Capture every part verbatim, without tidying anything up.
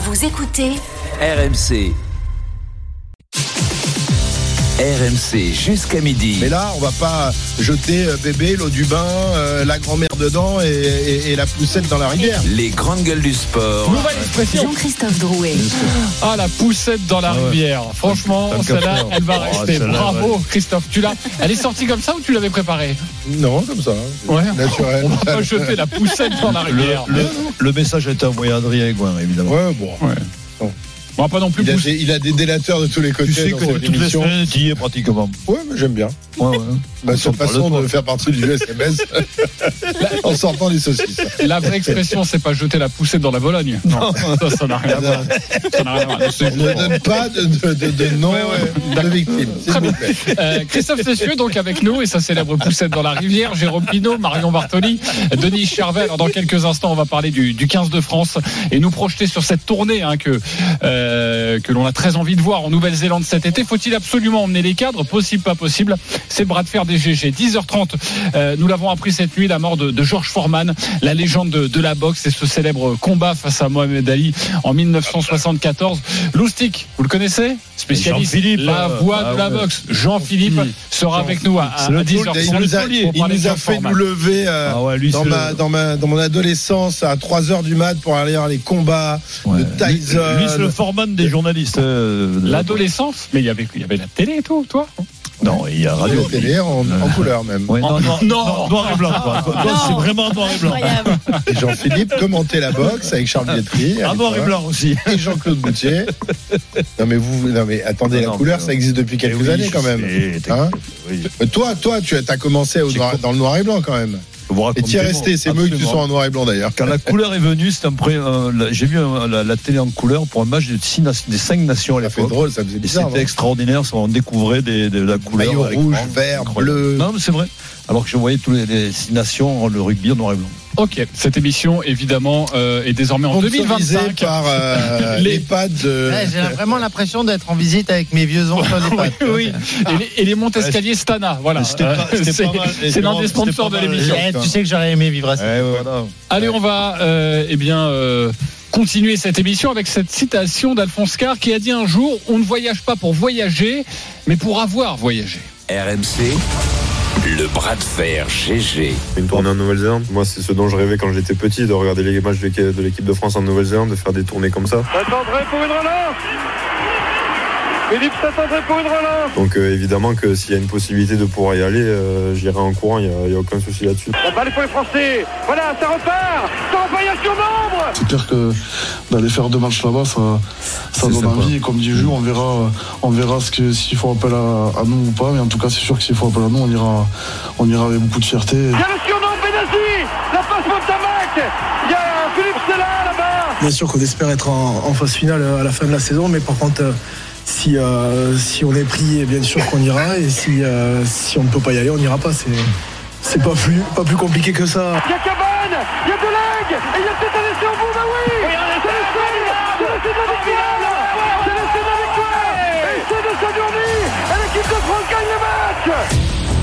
Vous écoutez R M C. R M C jusqu'à midi. Mais là, on va pas jeter bébé, l'eau du bain, euh, la grand-mère dedans et, et, et la poussette dans la rivière. Les grandes gueules du sport. Nouvelle expression. Jean-Christophe Drouet. Ah, la poussette dans la Ah ouais. rivière. Franchement, Tant celle-là, qu'à faire. elle va Oh, rester. celle-là, Bravo, ouais. Christophe. Tu l'as. Elle est sortie comme ça ou tu l'avais préparée? Non, comme ça. Ouais. Naturel. On va pas jeter la poussette dans la rivière. Le, le, le message a été envoyé à Adrien Gouin, évidemment. Ouais, bon. Ouais. On va pas non plus Il a, pousser. des, il a des délateurs de tous les côtés Tu sais dans que cette toutes les émission. semaines, tu y es pratiquement. Ouais, mais j'aime bien. Ouais, ouais. Bah, cette On parle façon toi. de faire partie du S M S en sortant des saucisses. La vraie expression, c'est pas jeter la poussette dans la Bologne. Non, ça, ça n'a rien à voir. Ça n'a rien à voir. C'est- Ne donne pas de, de, de, de nom Ouais, ouais. de victime, s'il Très vous bien. plaît. Euh, Christophe Cessieux donc avec nous et sa célèbre poussette dans la rivière, Jérôme Pinault, Marion Bartoli, Denis Charvet. Alors dans quelques instants on va parler du, du quinze de France et nous projeter sur cette tournée hein, que, euh, que l'on a très envie de voir en Nouvelle-Zélande cet été. Faut-il absolument emmener les cadres? Possible, pas possible. C'est le bras de fer des G G. dix heures trente, euh, nous l'avons appris cette nuit, la mort de, de George Foreman, la légende de, de la boxe et ce célèbre combat face à Mohamed Ali en dix-neuf cent soixante-quatorze. Loustic, vous le connaissez? Spécialiste, Jean-Philippe, la voix ah de la ouais. boxe. Jean-Philippe sera avec nous à, C'est le à dix heures taulier, trente. Il nous a, taulier. pour il parler de nous a George fait Foreman. nous lever euh, Ah ouais, lui, dans, c'est ma, le- dans, ma, dans mon adolescence à trois heures du mat pour aller voir les combats Ouais. de Tyson. Lui, c'est le foreman des journalistes. euh, de la- L'adolescence, mais il y avait, il y avait la télé et tout, toi? Non, il y a radio. Radio télé en, en couleur même. Ouais, non, non, Non. non, noir et blanc. Quoi. Toi, c'est vraiment noir et blanc. Et Jean-Philippe commentait la boxe avec Charles Bietri. Ah, noir et blanc aussi. Et Jean-Claude Boutier. Non mais vous, non mais attendez, Non, la non, couleur, mais ça existe depuis quelques Eh oui, années quand je même. sais, t'es- Hein oui. Euh, Toi, toi, tu as commencé au J'ai noir- com- dans le noir et blanc quand même. Je vous Et raconte tu y es des resté. mots. C'est mieux que tu Absolument. sois en noir et blanc d'ailleurs. Quand la couleur est venue, c'était un pré- euh, la- j'ai vu un- la, la télé en couleur pour un match des, six, na- des cinq nations à Ça fait l'époque. drôle, ça faisait Et bizarre. c'était non extraordinaire, ça, on découvrait des, de la couleur. Maillot avec rouge, grand- vert, incroyable. bleu. Non, mais c'est vrai. Alors que je voyais tous les, les six nations, le rugby en noir et blanc. Ok, cette émission évidemment euh, est désormais en deux mille Sponsorisé vingt-cinq. par euh, Les- l'EHPAD de. Ouais, j'ai vraiment l'impression d'être en visite avec mes vieux oncles à Oui, l'EHPAD. oui. Et les, et les Montescalier Stana, voilà. C'était pas- Euh, c'était c'est pas mal. c'est l'un des C'était sponsors pas de mal. l'émission. Eh, tu sais que j'aurais aimé vivre à ça. Ouais, voilà. Allez, on va euh, eh bien euh, continuer cette émission avec cette citation d'Alphonse Carr qui a dit un jour: on ne voyage pas pour voyager, mais pour avoir voyagé. R M C, le bras de fer G G. Une tournée en Nouvelle-Zélande, moi c'est ce dont je rêvais quand j'étais petit, de regarder les matchs de de l'équipe de France en Nouvelle-Zélande, de faire des tournées comme ça. Saint-André pour une relance. Philippe Saint-André pour une relance. Donc euh, évidemment que s'il y a une possibilité de pouvoir y aller, euh, j'irai en courant, il n'y a, a aucun souci là-dessus. La balle est pour les Français. Voilà, ça repart. Ça repart, il y a surnombre. C'est clair que d'aller faire deux matchs là-bas, ça, ça donne envie. Et comme dit Jules, on verra, on verra ce que, s'il faut appel à, à nous ou pas. Mais en tout cas, c'est sûr que s'il faut appel à nous, on ira, on ira avec beaucoup de fierté. Il y a le surnom Benassi. La passe Montamac. Il y a Philippe Sella là-bas. Bien sûr qu'on espère être en, en phase finale à la fin de la saison, mais par contre, euh, si, euh, si on est pris, bien sûr qu'on ira, et si, euh, si on ne peut pas y aller, on n'ira pas. C'est, c'est pas plus, pas plus compliqué que ça. Il y a Cabane. Il y a Delegue. Et il y a peut-être un essai au bout. Bah oui. C'est l'essai. C'est l'essai de la victoire. C'est l'essai de la victoire. Et c'est de Sadourny. Et l'équipe de France gagne le match.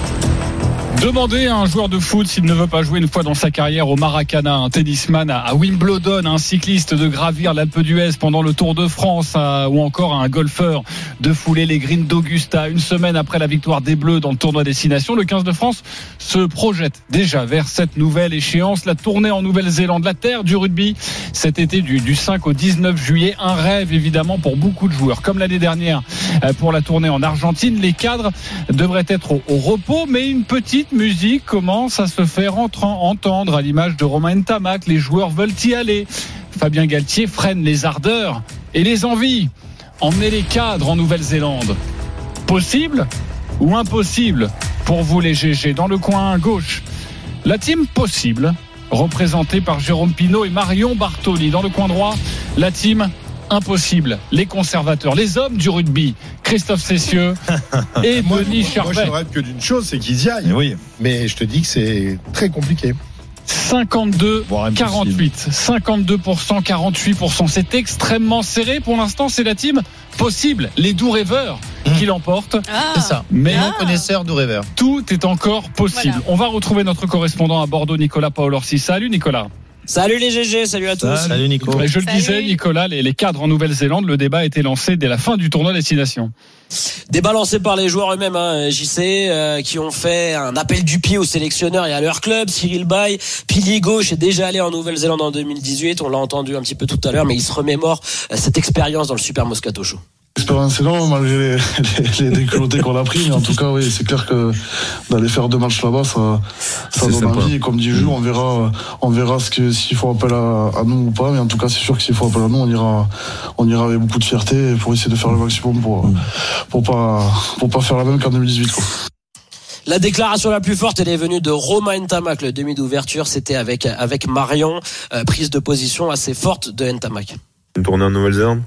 Demandez à un joueur de foot s'il ne veut pas jouer une fois dans sa carrière au Maracana, un tennisman à Wimbledon, un cycliste de gravir l'Alpe d'Huez pendant le Tour de France, à, ou encore à un golfeur de fouler les greens d'Augusta. Une semaine après la victoire des Bleus dans le tournoi Destination, le quinze de France se projette déjà vers cette nouvelle échéance, la tournée en Nouvelle-Zélande, la terre du rugby, cet été du, du cinq au dix-neuf juillet. Un rêve évidemment pour beaucoup de joueurs. Comme l'année dernière pour la tournée en Argentine, les cadres devraient être au, au repos, mais une petite musique commence à se faire entendre à l'image de Romain Ntamak. Les joueurs veulent y aller. Fabien Galtier freine les ardeurs et les envies. Emmener les cadres en Nouvelle-Zélande. Possible ou impossible pour vous les G G? Dans le coin gauche, la team possible, représentée par Jérôme Pinault et Marion Bartoli. Dans le coin droit, la team impossible, les conservateurs, les hommes du rugby, Christophe Cessieux et Moi, Denis moi, moi, je Charvet. rêve que d'une chose, c'est qu'ils y aillent. Oui. Mais je te dis que c'est très compliqué. cinquante-deux Voire impossible. quarante-huit, cinquante-deux pour cent, quarante-huit pour cent. C'est extrêmement serré. Pour l'instant, c'est la team possible. Les doux rêveurs qui l'emportent. C'est ça. Mais Non connaisseur du rêveur. tout est encore possible. Voilà. On va retrouver notre correspondant à Bordeaux, Nicolas Paolorsi. Salut Nicolas. Salut les G G, salut à tous. Salut, salut Nico. Et je le Salut. disais, Nicolas, les, les cadres en Nouvelle-Zélande, le débat a été lancé dès la fin du tournoi Destination. Débat lancé par les joueurs eux-mêmes, hein, J C, euh, qui ont fait un appel du pied aux sélectionneurs et à leur club. Cyril Bay, pilier gauche, est déjà allé en Nouvelle-Zélande en deux mille dix-huit. On l'a entendu un petit peu tout à l'heure, mais il se remémore euh, cette expérience dans le Super Moscato Show. L'expérience est longue malgré les, les, les déculottés qu'on a pris, mais en tout cas, oui, c'est clair que d'aller faire deux matchs là-bas, ça, ça donne sympa. envie. Et comme dit Jules, on verra, on verra ce que s'il faut appel à, à nous ou pas. Mais en tout cas, c'est sûr que s'il faut appel à nous, on ira, on ira avec beaucoup de fierté pour essayer de faire le maximum pour, pour pas, pour pas faire la même qu'en deux mille dix-huit, quoi. La déclaration la plus forte, elle est venue de Romain Ntamak, le demi d'ouverture. C'était avec, avec Marion, euh, prise de position assez forte de Ntamak. Une tournée en Nouvelle-Zélande.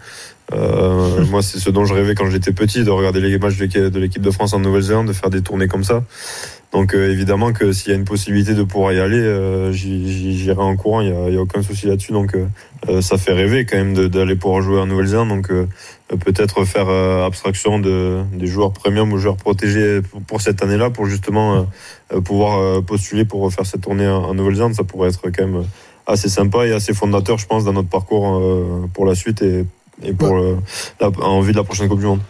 Euh, moi, c'est ce dont je rêvais quand j'étais petit, de regarder les matchs de l'équipe de France en Nouvelle-Zélande, de faire des tournées comme ça. Donc euh, évidemment que s'il y a une possibilité de pouvoir y aller, euh, j'y, j'irai en courant, il n'y a, y a aucun souci là-dessus. Donc euh, ça fait rêver quand même de, d'aller pouvoir jouer en Nouvelle-Zélande. Donc euh, peut-être faire euh, abstraction de, des joueurs premium ou joueurs protégés pour, pour cette année-là, pour justement euh, pouvoir euh, postuler pour faire cette tournée en, en Nouvelle-Zélande. Ça pourrait être quand même assez sympa et assez fondateur, je pense, dans notre parcours euh, pour la suite et et pour le, la, en vue de la prochaine Coupe du Monde.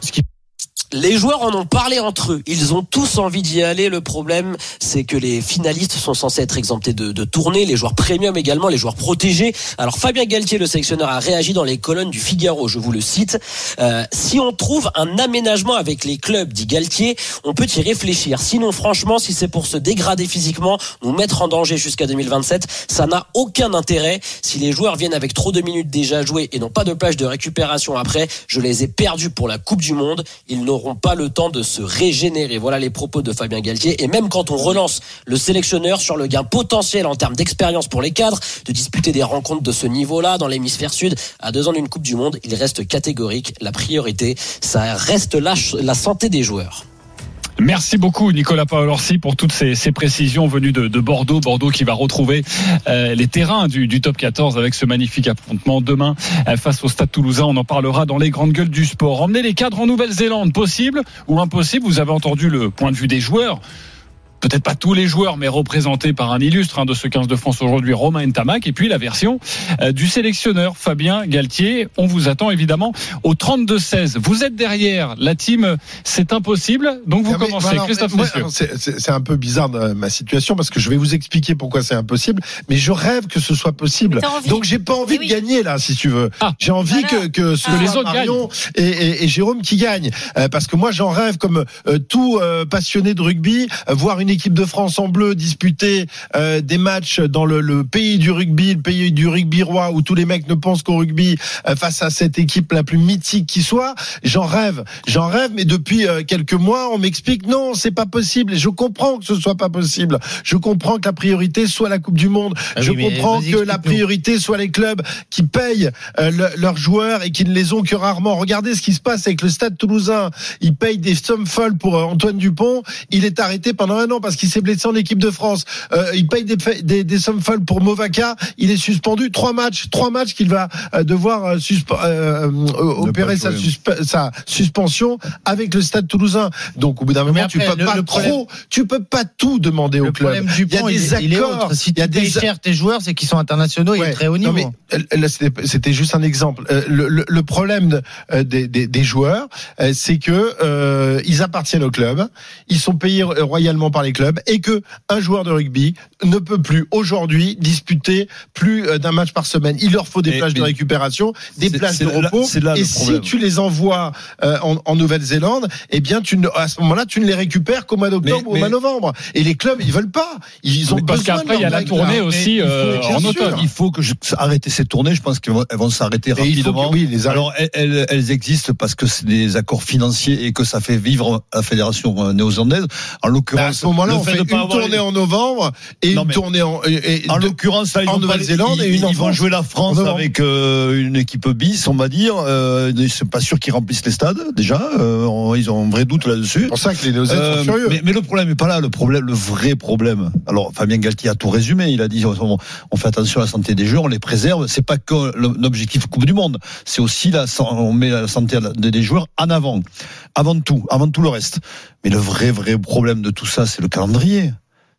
Les joueurs en ont parlé entre eux. Ils ont tous envie d'y aller. Le problème, c'est que les finalistes sont censés être exemptés de, de tournée. Les joueurs premium également, les joueurs protégés. Alors Fabien Galtier, le sélectionneur, a réagi dans les colonnes du Figaro. Je vous le cite. Euh, si on trouve un aménagement avec les clubs, dit Galtier, on peut y réfléchir. Sinon, franchement, si c'est pour se dégrader physiquement, nous mettre en danger jusqu'à deux mille vingt-sept, ça n'a aucun intérêt. Si les joueurs viennent avec trop de minutes déjà jouées et n'ont pas de plage de récupération après, je les ai perdus pour la Coupe du Monde. Ils n'auront pas le temps de se régénérer. Voilà les propos de Fabien Galtier. Et même quand on relance le sélectionneur sur le gain potentiel en termes d'expérience pour les cadres, de disputer des rencontres de ce niveau-là dans l'hémisphère sud, à deux ans d'une Coupe du Monde, il reste catégorique. La priorité, ça reste la, la santé des joueurs. Merci beaucoup Nicolas Paolorsi pour toutes ces, ces précisions venues de, de Bordeaux. Bordeaux qui va retrouver euh, les terrains du, du top quatorze avec ce magnifique affrontement demain euh, face au Stade Toulousain. On en parlera dans les grandes gueules du sport. Emmener les cadres en Nouvelle-Zélande, possible ou impossible? Vous avez entendu le point de vue des joueurs. Peut-être pas tous les joueurs, mais représentés par un illustre hein, de ce quinze de France aujourd'hui, Romain Ntamak, et puis la version euh, du sélectionneur Fabien Galtier. On vous attend évidemment au trente-deux seize. Vous êtes derrière la team, c'est impossible, donc vous non, mais, commencez. voilà, Christophe moi, Messieux. c'est, c'est, c'est un peu bizarre dans ma situation parce que je vais vous expliquer pourquoi c'est impossible, mais je rêve que ce soit possible. Donc j'ai pas envie oui. de gagner là, si tu veux. Ah, j'ai envie voilà. que, que ce ah, soit les autres Marion et, et, et Jérôme qui gagnent, euh, parce que moi j'en rêve comme euh, tout euh, passionné de rugby, euh, voir une équipe de France en bleu disputer euh, des matchs dans le, le pays du rugby, le pays du rugby roi où tous les mecs ne pensent qu'au rugby euh, face à cette équipe la plus mythique qui soit. J'en rêve, j'en rêve, mais depuis euh, quelques mois, on m'explique non, c'est pas possible. Et je comprends que ce soit pas possible. Je comprends que la priorité soit la Coupe du Monde. Ah je oui, comprends que la priorité soit les clubs qui payent euh, le, leurs joueurs et qui ne les ont que rarement. Regardez ce qui se passe avec le Stade Toulousain. Ils payent des sommes folles pour euh, Antoine Dupont. Il est arrêté pendant un an parce qu'il s'est blessé en équipe de France. Euh, il paye des, des, des sommes folles pour Movaca. Il est suspendu trois matchs, trois matchs qu'il va euh, devoir euh, suspe- euh, euh, opérer sa, suspe- sa suspension avec le Stade Toulousain. Donc au bout d'un moment, après, tu peux le, pas le problème, trop, tu peux pas tout demander au club. Du il y a des il, accords. Il est autre. Si tu payes cher tes joueurs, c'est qu'ils sont internationaux ouais. et très haut niveau. Non, mais, là, c'était, c'était juste un exemple. Euh, le, le, le problème de, euh, des, des, des joueurs, euh, c'est que euh, ils appartiennent au club, ils sont payés royalement par les clubs, et que un joueur de rugby ne peut plus aujourd'hui disputer plus d'un match par semaine. Il leur faut des et plages de récupération, des c'est, plages c'est de repos. Là, et si tu les envoies euh, en, en Nouvelle-Zélande, eh bien, tu ne, à ce moment-là, tu ne les récupères qu'au mois d'octobre mais, ou au mois de novembre. Et les clubs, ils veulent pas. Ils ont mais parce qu'après, il y a la tournée là. aussi il euh, en automne. Il faut que je, arrêter ces tournées. Je pense qu'elles vont, elles vont s'arrêter et rapidement. Que, oui, les Alors, elles, elles existent parce que c'est des accords financiers et que ça fait vivre la fédération néo-zélandaise. En l'occurrence, bah à ce moment-là, on fait une tournée les... en novembre et non, une tournée en, et, et en l'occurrence, là, ils en Nouvelle-Zélande les, et une ils, en ils vont jouer la France avec euh, une équipe bis, on va dire. Euh, c'est pas sûr qu'ils remplissent les stades déjà. Euh, ils ont un vrai doute là-dessus. C'est pour ça que les Néo-Zélandais euh, sont furieux. Mais, mais le problème n'est pas là. Le problème, le vrai problème. Alors Fabien Galtier a tout résumé. Il a dit on, on fait attention à la santé des joueurs, on les préserve. C'est pas que l'objectif Coupe du Monde. C'est aussi la, on met la santé des joueurs en avant, avant tout, avant tout le reste. Mais le vrai vrai problème de tout ça, c'est le calendrier.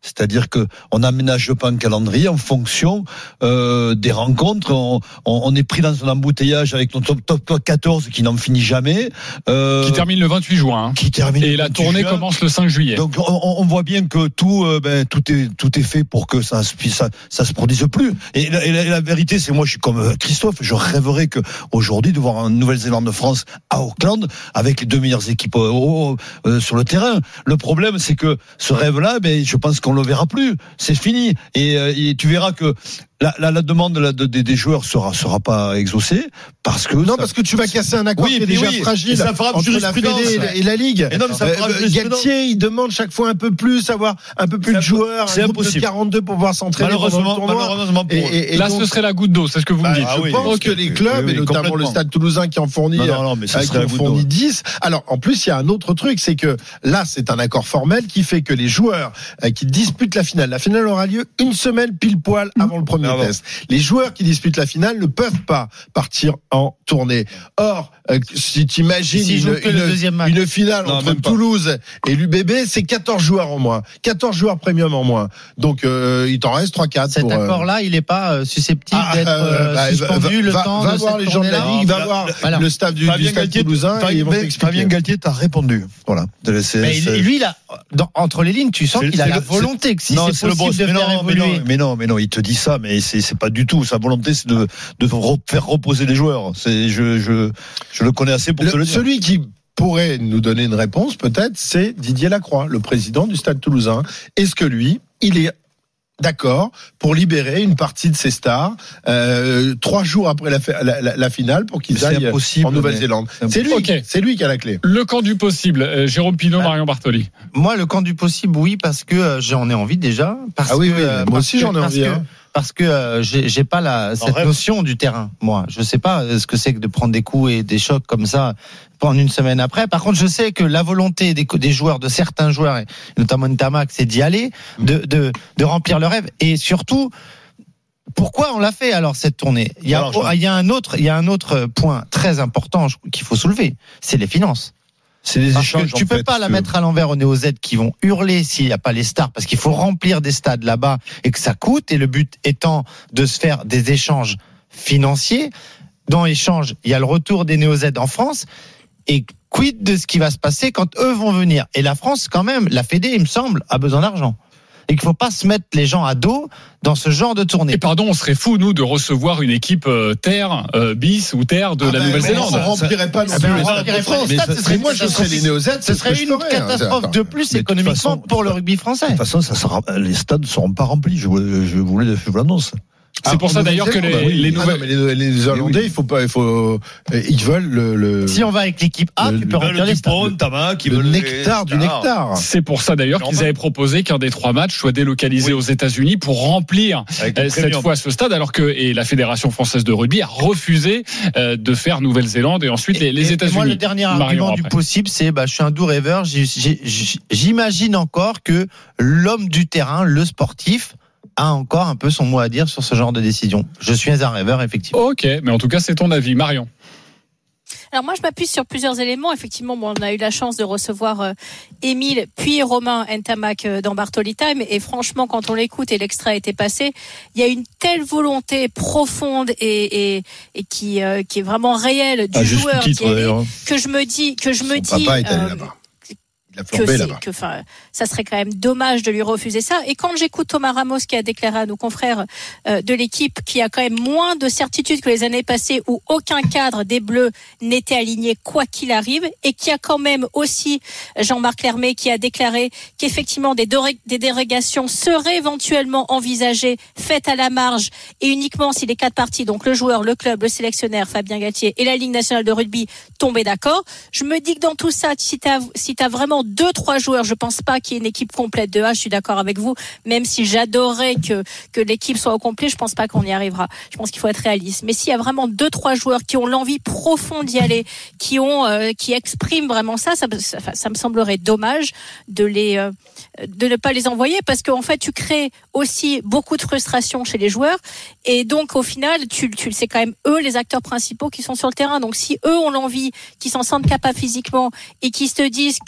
C'est-à-dire que on n'aménage pas un calendrier en fonction euh, des rencontres. On, on, on est pris dans un embouteillage avec notre top, top quatorze qui n'en finit jamais. Euh, qui termine le vingt-huit juin. Hein. Qui termine. Et la tournée juin. Commence le cinq juillet. Donc on, on voit bien que tout, euh, ben, tout est tout est fait pour que ça ça, ça se produise plus. Et la, et la, et la vérité, c'est moi, je suis comme Christophe. Je rêverais que aujourd'hui de voir une Nouvelle-Zélande-France à Auckland avec les deux meilleures équipes euh, euh, sur le terrain. Le problème, c'est que ce rêve-là, ben, je pense qu'on le verra plus. C'est fini. Et, et tu verras que la, la, la demande la, de, des joueurs sera sera pas exaucée parce que non ça, parce que tu vas casser un accord oui, qui est déjà oui, fragile ça entre la Fédé et la, et la Ligue. Et non, mais ça fera euh, Galtier, il demande chaque fois un peu plus, avoir un peu plus c'est de joueurs, c'est un groupe impossible. de quarante-deux pour pouvoir s'entraîner. Malheureusement, malheureusement pour et, et, et là, donc, ce serait la goutte d'eau, c'est ce que vous bah, me dites. Je ah, oui, pense okay. que les clubs, oui, oui, et notamment le Stade Toulousain qui en fournit, non, non, non, mais euh, qui en fournit dix. Alors, en plus, il y a un autre truc, c'est que là, c'est un accord formel qui fait que les joueurs euh, qui disputent la finale, la finale aura lieu une semaine pile poil avant le premier ah, test. Les joueurs qui disputent la finale ne peuvent pas partir en tournée. Or, euh, si tu imagines si une, une, une finale non, entre Toulouse et l'U B B, c'est quatorze joueurs en moins. quatorze joueurs premium en moins. Donc, euh, il t'en reste trois quatre. Cet pour, accord-là, euh... il n'est pas euh, susceptible ah, d'être euh, bah, suspendu va, le va, temps va de voir cette les gens de la Ligue, va voir voilà. le staff du, du Stade Galtier, Toulousain Fabien, et ils vont t'expliquer. Fabien Galtier t'a répondu. Voilà. C'est, mais c'est... lui, là, dans, entre les lignes, tu sens c'est, qu'il a la le, volonté que si non, c'est, c'est possible de mais faire non, évoluer. Mais non, mais non, mais non, il te dit ça, mais c'est, c'est pas du tout. Sa volonté, c'est de, de faire reposer les joueurs. C'est, je, je, je le connais assez pour le, te le dire. Celui qui pourrait nous donner une réponse, peut-être, c'est Didier Lacroix, le président du Stade Toulousain. Est-ce que lui, il est d'accord pour libérer une partie de ses stars euh, trois jours après la, la, la, la finale pour qu'ils aillent en Nouvelle-Zélande. C'est, c'est lui, okay. c'est lui qui a la clé. Le camp du possible, euh, Jérôme Pinault, ah. Marion Bartoli. Moi, le camp du possible, oui, parce que euh, j'en ai envie déjà. Parce ah oui, que, oui euh, moi aussi j'en ai envie. Que, hein. Parce que euh, j'ai, j'ai pas la cette rêve. notion du terrain. Moi, je sais pas ce que c'est que de prendre des coups et des chocs comme ça pendant une semaine après. Par contre, je sais que la volonté des, des joueurs, de certains joueurs, et notamment Ntamak, c'est d'y aller, de, de, de remplir le rêve. Et surtout, pourquoi on l'a fait alors cette tournée ? Il y a, alors, il y a un autre, il y a un autre point très important qu'il faut soulever, c'est les finances. C'est des parce échanges. Que tu peux fait, pas la que... mettre à l'envers au Néo Z qui vont hurler s'il n'y a pas les stars, parce qu'il faut remplir des stades là-bas et que ça coûte. Et le but étant de se faire des échanges financiers. Dans échange, il y a le retour des Néo Z en France. Et quid de ce qui va se passer quand eux vont venir ? Et la France, quand même, la Fédé, il me semble, a besoin d'argent. Et qu'il ne faut pas se mettre les gens à dos dans ce genre de tournée. Et pardon, on serait fou, nous, de recevoir une équipe euh, terre, euh, bis ou terre de ah la ben, Nouvelle-Zélande. On ne remplirait pas non plus les stades de France. Mais mais moi, je serais les Néo-Z. Ce serait une catastrophe de plus économiquement pour le rugby français. De toute façon, ça sera, les stades ne seront pas remplis. Je, je voulais, je vous l'annonce. C'est ah, pour ça d'ailleurs que les, oui. les nouvelles. Ah non, mais les, les Hollandais, oui. il faut pas, il faut, ils veulent le. le si on va avec l'équipe A, le, tu peux remplir les stades. Le, le nectar du nectar. C'est pour ça d'ailleurs qu'ils avaient proposé qu'un des trois matchs soit délocalisé oui. aux États-Unis pour remplir euh, cette fois ce stade, alors que et la Fédération française de rugby a refusé euh, de faire Nouvelle-Zélande et ensuite et, les, les États-Unis. Moi, le dernier Marion argument après. du possible, c'est, bah, je suis un doux rêveur. J'ai, j'ai, j'imagine encore que l'homme du terrain, le sportif, a encore un peu son mot à dire sur ce genre de décision. Je suis un rêveur, effectivement. Ok, mais en tout cas, c'est ton avis, Marion. Alors moi, je m'appuie sur plusieurs éléments. Effectivement, bon, on a eu la chance de recevoir euh, Émile, puis Romain Ntamak euh, dans Bartoli Time. Et franchement, quand on l'écoute et l'extrait a été passé, il y a une telle volonté profonde et, et, et qui, euh, qui est vraiment réelle du ah, joueur titre, est, que je me dis, que je Son me dis. Papa est allé euh, là-bas. Que, que enfin, ça serait quand même dommage de lui refuser ça. Et quand j'écoute Thomas Ramos qui a déclaré à nos confrères euh, de l'équipe qui a quand même moins de certitude que les années passées où aucun cadre des Bleus n'était aligné quoi qu'il arrive, et qui a quand même aussi Jean-Marc Lermé qui a déclaré qu'effectivement des, doré- des dérogations seraient éventuellement envisagées, faites à la marge et uniquement si les quatre parties, donc le joueur, le club, le sélectionneur Fabien Galtier et la Ligue nationale de rugby tombaient d'accord. Je me dis que dans tout ça, si t'as, si t'as vraiment deux, trois joueurs, je pense pas qu'il y ait une équipe complète de A, je suis d'accord avec vous, même si j'adorerais que, que l'équipe soit au complet, je pense pas qu'on y arrivera. Je pense qu'il faut être réaliste. Mais s'il y a vraiment deux, trois joueurs qui ont l'envie profonde d'y aller, qui ont, euh, qui expriment vraiment ça, ça, ça, ça me semblerait dommage de les, euh, de ne pas les envoyer, parce qu'en fait, tu crées aussi beaucoup de frustration chez les joueurs, et donc, au final, tu, tu, c'est quand même eux, les acteurs principaux qui sont sur le terrain. Donc, si eux ont l'envie, qui s'en sentent capables physiquement, et qui se disent que, euh,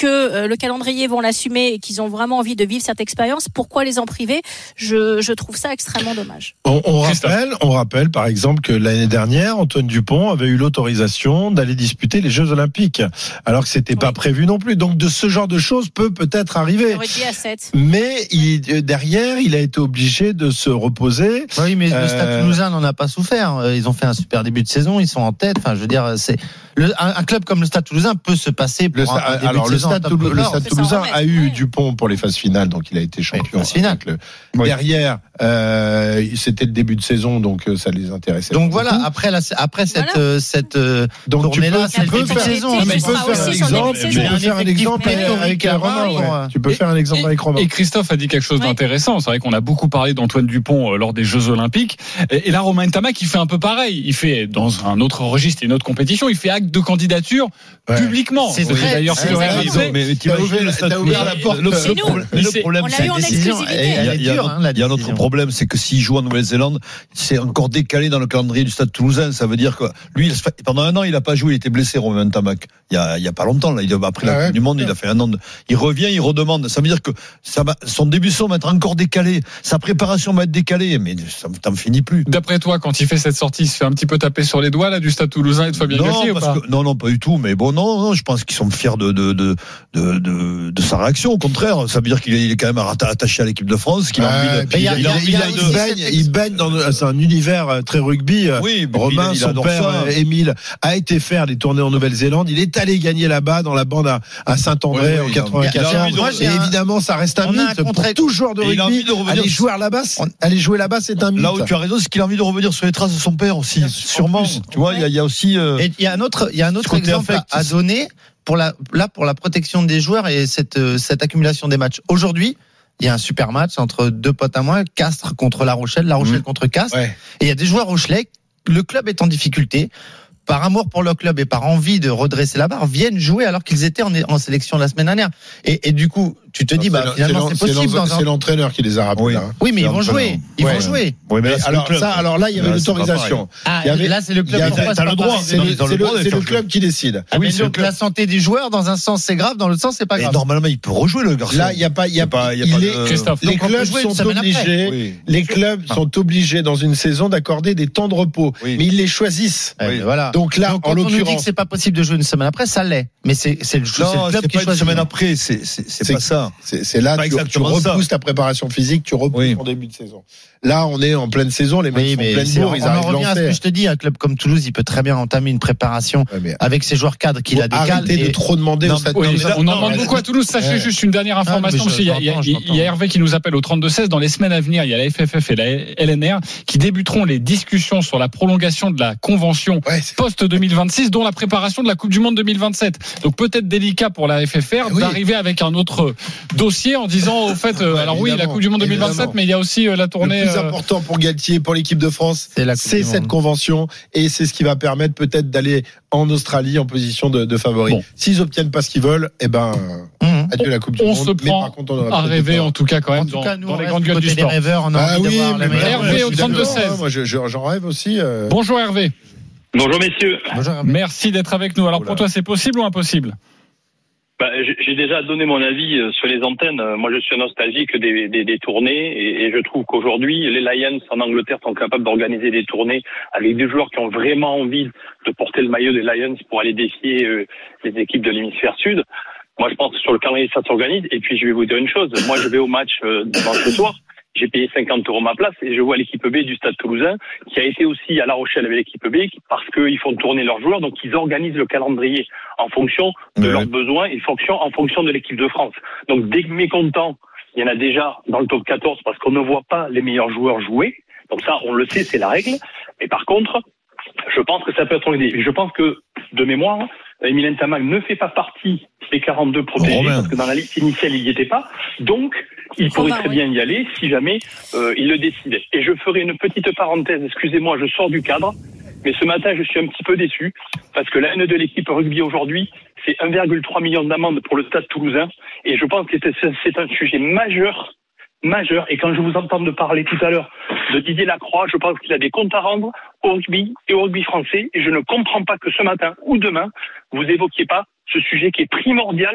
euh, le calendrier vont l'assumer et qu'ils ont vraiment envie de vivre cette expérience, pourquoi les en priver? Je, je trouve ça extrêmement dommage. On, on rappelle, on rappelle par exemple que l'année dernière, Antoine Dupont avait eu l'autorisation d'aller disputer les Jeux Olympiques, alors que c'était oui. pas prévu non plus. Donc de ce genre de choses peut peut-être arriver. À sept. Mais il, derrière, il a été obligé de se reposer. Oui, mais euh... le Stade Toulousain n'en a pas souffert. Ils ont fait un super début de saison, ils sont en tête. Enfin, je veux dire, c'est le, un, un club comme le Stade Toulousain peut se passer pour le, un, un début alors de le saison Stade, Toulou, le Stade Toulousain a eu ouais. Dupont pour les phases finales, donc il a été champion. Ouais, finale. Le... Oui. Derrière, euh, c'était le début de saison, donc ça les intéressait. Donc voilà, beaucoup. après la, après cette voilà. euh, cette euh, donc tournée là, tu peux, tu peux faire, saison, tu peux faire un exemple, tu peux faire un exemple avec Romain. Tu peux faire un exemple avec Romain. Et Christophe a dit quelque chose d'intéressant. C'est vrai qu'on a beaucoup parlé d'Antoine Dupont lors des Jeux Olympiques. Et là, Romain Ntamak, il fait un peu pareil. Il fait dans un autre registre et une autre compétition, il fait acte de candidature ouais. publiquement. C'est vrai. D'ailleurs, c'est vrai. Mais tu as ouvert la porte. Le problème, c'est la décision. Il y a un autre problème, c'est que s'il joue en Nouvelle-Zélande, c'est encore décalé dans le calendrier du Stade Toulousain. Ça veut dire que lui, pendant un an, il n'a pas joué. Il était blessé, Romain Ntamak. Il y a, il y a pas longtemps. Là, il a après la Coupe du Monde, il a fait un an. De... Il revient, il redemande. Ça veut dire que ça va, son début de saison va être encore décalé. Sa préparation va être décalée. Mais ça t'en finit plus. D'après toi, quand il fait cette sortie, il se fait un petit peu taper sur les doigts là du Stade Toulousain et de Fabien Galtier ou pas? Que, non, non, pas du tout. Mais bon, non, non, je pense qu'ils sont fiers de de de de, de, de sa réaction. Au contraire, ça veut dire qu'il est, il est quand même attaché à l'équipe de France. Qu'il a envie de, il, il, il, il, il baigne, il baigne dans un univers très rugby. Oui, Romain, il, il son père, ça. Émile, a été faire des tournées en Nouvelle-Zélande. Il est allé gagner là-bas dans la bande à, à Saint-André oui, oui, en quatre-vingt-quatorze. Et évidemment, ça reste un mythe pour tout joueur de rugby. Aller jouer là-bas, aller jouer là-bas, c'est un mythe. Là où tu as raison, c'est qu'il a envie de revenir sur les traces de son père aussi. Sûrement. Tu vois, il y a aussi. Il y a un autre, il y a un autre exemple à donner pour la, là, pour la protection des joueurs et cette, cette accumulation des matchs. Aujourd'hui, il y a un super match entre deux potes à moi, Castres contre La Rochelle, La Rochelle mmh. contre Castres. Ouais. Et il y a des joueurs rochelais, le club est en difficulté. Par amour pour le club et par envie de redresser la barre, viennent jouer alors qu'ils étaient en, en sélection la semaine dernière. Et, et du coup, tu te dis, bah, c'est finalement, c'est possible. C'est, dans un... c'est l'entraîneur qui les a rappelés. Oui, là. oui mais ils vont jouer. Ils ouais. vont jouer. Oui, mais là, alors, ça, alors là, il y avait là, l'autorisation. Ah, il y avait, là, c'est le club qui a le droit. C'est, c'est, c'est, le, c'est le club qui décide. Ah, oui, c'est donc la santé des joueurs, dans un sens, c'est grave, dans l'autre sens, c'est pas grave. Et normalement, il peut rejouer, le garçon. Là, il n'y a pas, il y a pas, il y a pas les clubs sont obligés, les clubs sont obligés, dans une saison, d'accorder des temps de repos. Mais ils les choisissent. Voilà. Donc là, en l'occurrence. On nous dit que c'est pas possible de jouer une semaine après, ça l'est. Mais c'est, c'est le, non, c'est le club c'est qui pas choisit. Une semaine après, c'est, c'est, c'est, c'est pas ça. C'est, c'est là, tu, tu repousses ta préparation physique, tu repousses oui. ton début de saison. Là, on est en pleine saison, les mecs oui, sont en pleine bourre, ils on arrivent en revient à ce que je te dis, un club comme Toulouse, il peut très bien entamer une préparation ouais, avec ses joueurs cadres qu'il a décalé. Arrêtez et... de trop demander non, au stade. Oui, on en demande beaucoup à Toulouse. Sachez ouais. juste une dernière information, parce qu'il y a, il y a, il y a Hervé qui nous appelle au trente-deux seize. Dans les semaines à venir, il y a la F F F et la L N R qui débuteront les discussions sur la prolongation de la convention ouais, post deux mille vingt-six, dont la préparation de la Coupe du Monde deux mille vingt-sept. Donc peut-être délicat pour la F F R oui. d'arriver avec un autre dossier en disant au fait, euh, alors oui, la Coupe du Monde deux mille vingt-sept, mais il y a aussi euh, la tournée. Le plus important pour Galtier, pour l'équipe de France, c'est, c'est cette convention et c'est ce qui va permettre peut-être d'aller en Australie en position de, de favori. Bon. S'ils obtiennent pas ce qu'ils veulent, eh ben, mmh. adieu la Coupe du on Monde. On se prend mais par contre, on à rêver en tout cas quand même dans, cas, nous, dans les grandes gueules du sport. Rêveurs, on a ah oui, mais mais Hervé au trente-deux seize. Moi, je, je, j'en rêve aussi. Euh... Bonjour Hervé. Bonjour messieurs. Bonjour Hervé. Merci d'être avec nous. Alors pour toi, c'est possible ou impossible? Bah, j'ai déjà donné mon avis sur les antennes. Moi, je suis nostalgique des, des, des tournées et, et je trouve qu'aujourd'hui, les Lions en Angleterre sont capables d'organiser des tournées avec des joueurs qui ont vraiment envie de porter le maillot des Lions pour aller défier euh, les équipes de l'hémisphère sud. Moi, je pense que sur le calendrier, ça s'organise. Et puis, je vais vous dire une chose. Moi, je vais au match euh, dans ce soir. J'ai payé cinquante euros ma place et je vois l'équipe B du Stade Toulousain qui a été aussi à La Rochelle avec l'équipe B parce qu'ils font tourner leurs joueurs, donc ils organisent le calendrier en fonction de ouais. leurs besoins et fonction, en fonction de l'équipe de France. Donc des mécontents, il y en a déjà dans le top quatorze parce qu'on ne voit pas les meilleurs joueurs jouer. Donc ça, on le sait, c'est la règle. Mais par contre, je pense que ça peut être une idée. Je pense que, de mémoire, Émile Ntamak ne fait pas partie des quarante-deux protégés oh, parce que dans la liste initiale, il n'y était pas. Donc, il pourrait très bien y aller si jamais euh, il le décidait. Et je ferai une petite parenthèse, excusez-moi, je sors du cadre, mais ce matin, je suis un petit peu déçu parce que la haine de l'équipe rugby aujourd'hui, c'est un virgule trois million d'amendes pour le Stade Toulousain et je pense que c'est un sujet majeur, majeur. Et quand je vous entends de parler tout à l'heure de Didier Lacroix, je pense qu'il a des comptes à rendre au rugby et au rugby français et je ne comprends pas que ce matin ou demain, vous évoquiez pas ce sujet qui est primordial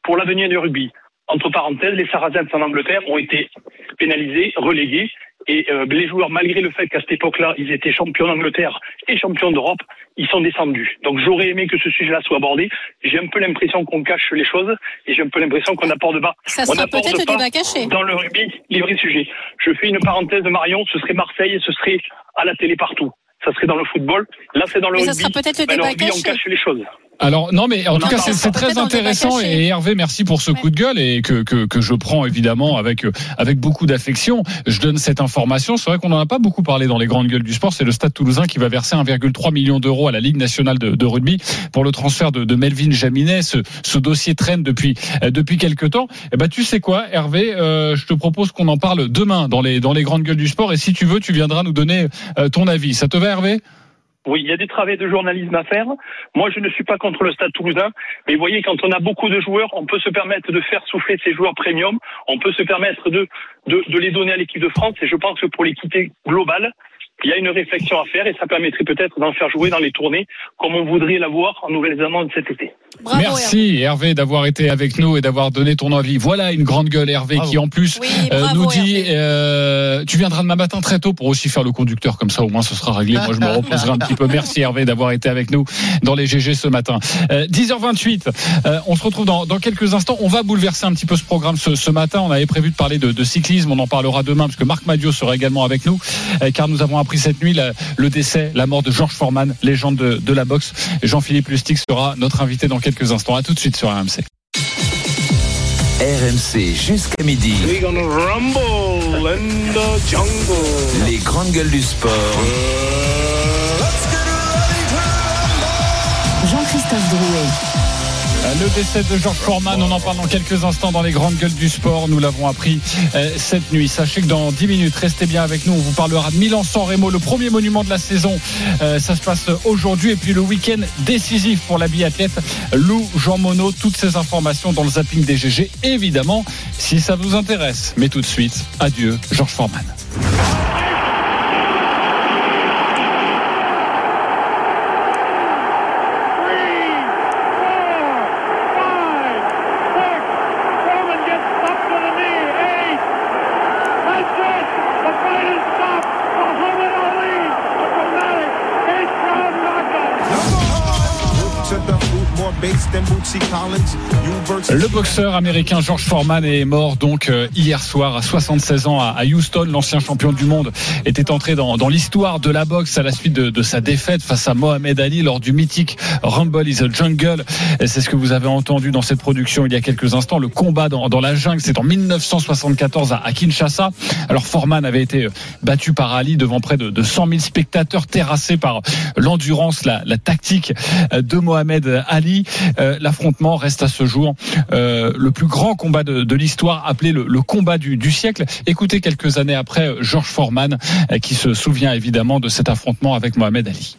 pour l'avenir du rugby. Entre parenthèses, les Saracens en Angleterre ont été pénalisés, relégués. Et euh, les joueurs, malgré le fait qu'à cette époque-là, ils étaient champions d'Angleterre et champions d'Europe, ils sont descendus. Donc j'aurais aimé que ce sujet-là soit abordé. J'ai un peu l'impression qu'on cache les choses et j'ai un peu l'impression qu'on n'apporte pas. Ça sera peut-être le débat caché. Dans le rugby, les vrais sujets. Je fais une parenthèse de Marion, ce serait Marseille et ce serait à la télé partout. Ça serait dans le football. Là, c'est dans le mais rugby. Ça sera peut-être le ben, débat le rugby, caché. on cache les choses. Alors non, mais en non, tout cas non, c'est, c'est très intéressant et Hervé, merci pour ce coup de gueule et que que, que je prends évidemment avec avec beaucoup d'affection. Je donne cette information. C'est vrai qu'on n'en a pas beaucoup parlé dans les grandes gueules du sport. C'est le Stade Toulousain qui va verser un virgule trois million d'euros à la Ligue nationale de, de rugby pour le transfert de, de Melvin Jaminet. Ce, ce dossier traîne depuis depuis quelque temps. Et ben tu sais quoi, Hervé, euh, je te propose qu'on en parle demain dans les dans les grandes gueules du sport. Et si tu veux, tu viendras nous donner euh, ton avis. Ça te va, Hervé? Oui, il y a des travaux de journalisme à faire. Moi, je ne suis pas contre le Stade Toulousain, mais vous voyez, quand on a beaucoup de joueurs, on peut se permettre de faire souffler ces joueurs premium, on peut se permettre de, de, de les donner à l'équipe de France, et je pense que pour l'équité globale, il y a une réflexion à faire et ça permettrait peut-être d'en faire jouer dans les tournées comme on voudrait l'avoir en Nouvelle-Zélande cet été. Bravo, Merci Hervé. Hervé d'avoir été avec nous et d'avoir donné ton avis. Voilà une grande gueule, Hervé, bravo. Qui en plus oui, euh, bravo, nous dit euh, tu viendras demain matin très tôt pour aussi faire le conducteur, comme ça au moins ce sera réglé. Moi je me reposerai un petit peu. Merci Hervé d'avoir été avec nous dans les G G ce matin. euh, dix heures vingt-huit, euh, on se retrouve dans, dans quelques instants. On va bouleverser un petit peu ce programme ce, ce matin. On avait prévu de parler de, de cyclisme, on en parlera demain parce que Marc Madiot sera également avec nous, euh, car nous avons appris cette nuit la, le décès, la mort de Georges Foreman, légende de, de la boxe. Jean-Philippe Lustig sera notre invité dans quelques instants. À tout de suite sur R M C. R M C jusqu'à midi. We're gonna rumble in the jungle. Les grandes gueules du sport. Uh, let's get ready to rumble. Jean-Christophe Drouet. Le décès de Georges Foreman, on en parle dans quelques instants dans les grandes gueules du sport. Nous l'avons appris euh, cette nuit. Sachez que dans dix minutes, restez bien avec nous. On vous parlera de Milan-San Remo, le premier monument de la saison. Euh, ça se passe aujourd'hui. Et puis le week-end décisif pour la biathlète Lou Jean Monod. Toutes ces informations dans le zapping des G G, évidemment, si ça vous intéresse. Mais tout de suite, adieu Georges Foreman. Le boxeur américain George Foreman est mort donc euh, hier soir à soixante-seize ans à, à Houston. L'ancien champion du monde était entré dans, dans l'histoire de la boxe à la suite de, de sa défaite face à Mohamed Ali lors du mythique Rumble is a Jungle. Et c'est ce que vous avez entendu dans cette production il y a quelques instants. Le combat dans, dans la jungle, c'est en dix-neuf cent soixante-quatorze à, à Kinshasa. Alors Foreman avait été battu par Ali devant près de, de cent mille spectateurs, terrassés par l'endurance, la, la tactique de Mohamed Ali. Euh, l'affrontement reste à ce jour euh, le plus grand combat de, de l'histoire, appelé le, le combat du, du siècle. Écoutez quelques années après George Foreman euh, qui se souvient évidemment de cet affrontement avec Mohamed Ali.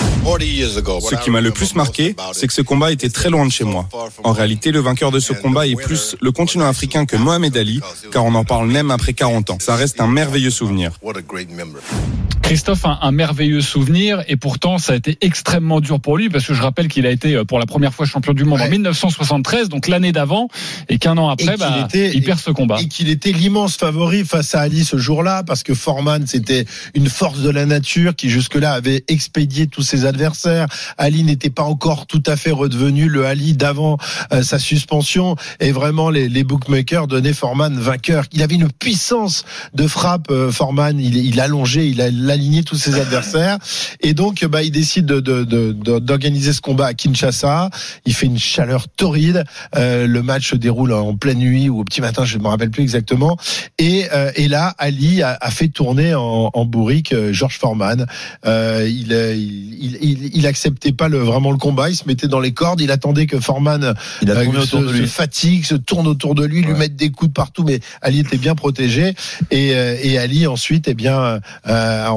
Ce qui m'a le plus marqué, c'est que ce combat était très loin de chez moi. En réalité, le vainqueur de ce combat est plus le continent africain que Mohamed Ali, car on en parle même après quarante ans. Ça reste un merveilleux souvenir. Christophe, un, un merveilleux souvenir, et pourtant ça a été extrêmement dur pour lui, parce que je rappelle qu'il a été pour la première fois champion du monde ouais. en dix-neuf cent soixante-treize, donc l'année d'avant, et qu'un an après, bah, était, il perd ce combat. Et qu'il était l'immense favori face à Ali ce jour-là, parce que Foreman, c'était une force de la nature qui jusque-là avait expédié tous ses adversaires. Ali n'était pas encore tout à fait redevenu le Ali d'avant euh, sa suspension, et vraiment les, les bookmakers donnaient Foreman vainqueur. Il avait une puissance de frappe, euh, Foreman, il, il allongeait, il a aligné tous ses adversaires, et donc bah il décide de, de, de, de d'organiser ce combat à Kinshasa. Il fait une chaleur torride, euh, le match se déroule en pleine nuit ou au petit matin, je ne me rappelle plus exactement, et, euh, et là Ali a, a fait tourner en, en bourrique euh, George Foreman. euh, il, il, il, il acceptait pas le, vraiment le combat, il se mettait dans les cordes, il attendait que Foreman il a euh, se, se fatigue, se tourne autour de lui, ouais. lui mettre des coups de partout, mais Ali était bien protégé, et, euh, et Ali ensuite eh bien euh,